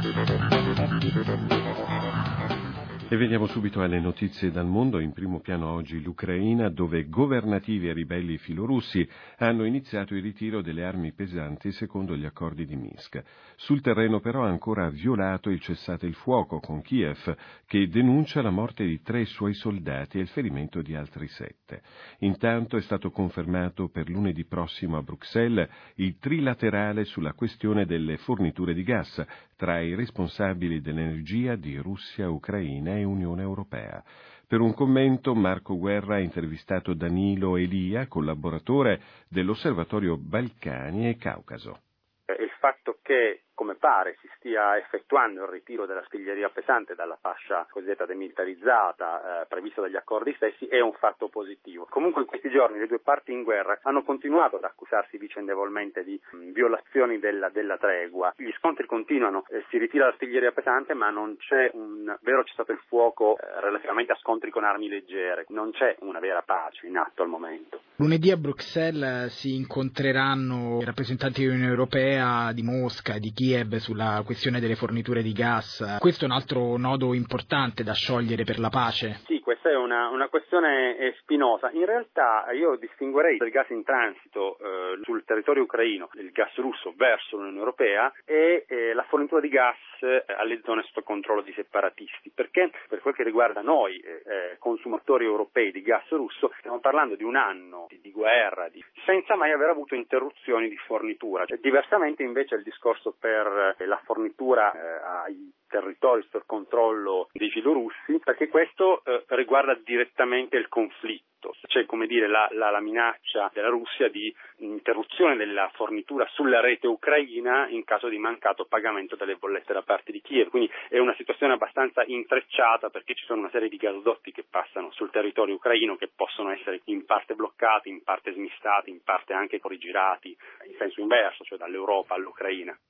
E veniamo subito alle notizie dal mondo. In primo piano oggi l'Ucraina, dove governativi e ribelli filorussi hanno iniziato il ritiro delle armi pesanti secondo gli accordi di Minsk. Sul terreno però ha ancora violato il cessate il fuoco con Kiev, che denuncia la morte di 3 suoi soldati e il ferimento di altri 7. Intanto è stato confermato per lunedì prossimo a Bruxelles il trilaterale sulla questione delle forniture di gas tra i responsabili dell'energia di Russia, Ucraina e Unione Europea. Per un commento Marco Guerra ha intervistato Danilo Elia, collaboratore dell'Osservatorio Balcani e Caucaso. Il fatto che, come pare, si stia effettuando il ritiro dell'artiglieria pesante dalla fascia cosiddetta demilitarizzata prevista dagli accordi stessi è un fatto positivo. Comunque in questi giorni le due parti in guerra hanno continuato ad accusarsi vicendevolmente di violazioni della tregua. Gli scontri continuano, si ritira l'artiglieria pesante ma non c'è un vero cessate il fuoco relativamente a scontri con armi leggere, non c'è una vera pace in atto al momento. Lunedì a Bruxelles si incontreranno i rappresentanti dell'Unione Europea, di Mosca e di Kiev sulla questione delle forniture di gas. Questo è un altro nodo importante da sciogliere per la pace? Sì, questa è una questione spinosa. In realtà io distinguerei il gas in transito sul territorio ucraino, il gas russo verso l'Unione Europea e la fornitura di gas alle zone sotto controllo di separatisti, perché per quel che riguarda noi consumatori europei di gas russo stiamo parlando di un anno di guerra senza mai aver avuto interruzioni di fornitura. Diversamente invece il discorso per la fornitura ai territori sotto il controllo dei filorussi, perché questo riguarda direttamente il conflitto. C'è, come dire, la minaccia della Russia di interruzione della fornitura sulla rete ucraina in caso di mancato pagamento delle bollette da parte di Kiev. Quindi è una situazione abbastanza intrecciata, perché ci sono una serie di gasdotti che passano sul territorio ucraino che possono essere in parte bloccati, in parte smistati, in parte anche rigirati in senso inverso, cioè dall'Europa all'Ucraina.